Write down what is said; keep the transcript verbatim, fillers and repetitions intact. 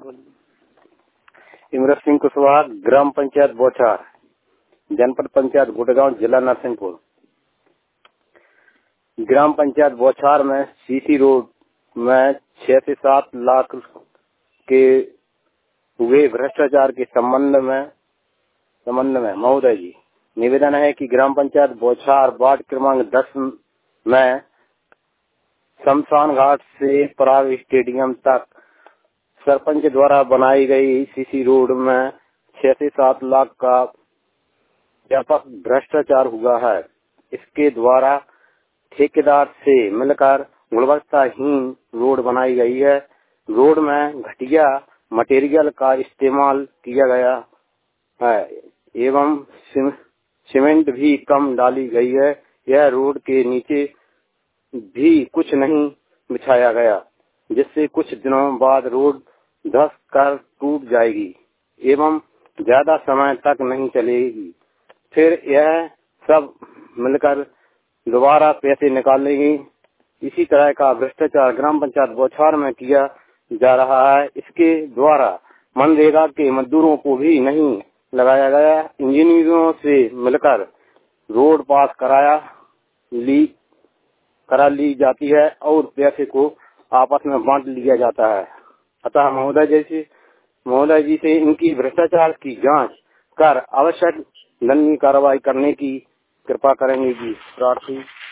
इमरत सिंह कुशवाहा, ग्राम पंचायत बोचार, जनपद पंचायत गुड़गांव, जिला नरसिंहपुर। ग्राम पंचायत बोचार में सीसी रोड में छह से सात लाख के हुए भ्रष्टाचार के संबंध में संबंध में महोदय जी, निवेदन है कि ग्राम पंचायत बोचार वार्ड क्रमांक दस में शमशान घाट से पराग स्टेडियम तक सरपंच द्वारा बनाई गई सीसी रोड में छह से सात लाख का व्यापक भ्रष्टाचार हुआ है। इसके द्वारा ठेकेदार से मिलकर गुणवत्ताहीन रोड बनाई गई है। रोड में घटिया मटेरियल का इस्तेमाल किया गया है एवं सीमेंट भी कम डाली गई है। यह रोड के नीचे भी कुछ नहीं बिछाया गया, जिससे कुछ दिनों बाद रोड धंस कर टूट जाएगी एवं ज्यादा समय तक नहीं चलेगी। फिर यह सब मिलकर दोबारा पैसे निकालेंगी। इसी तरह का भ्रष्टाचार ग्राम पंचायत बोचार में किया जा रहा है। इसके द्वारा मनरेगा के मजदूरों को भी नहीं लगाया गया। इंजीनियरों से मिलकर रोड पास कराया ली करा ली जाती है और पैसे को आपस में बांट लिया जाता है। अतः महोदय जैसे महोदय जी से इनकी भ्रष्टाचार की जांच कर आवश्यक दंडनीय कार्रवाई करने की कृपा करेंगे जी। प्रार्थी।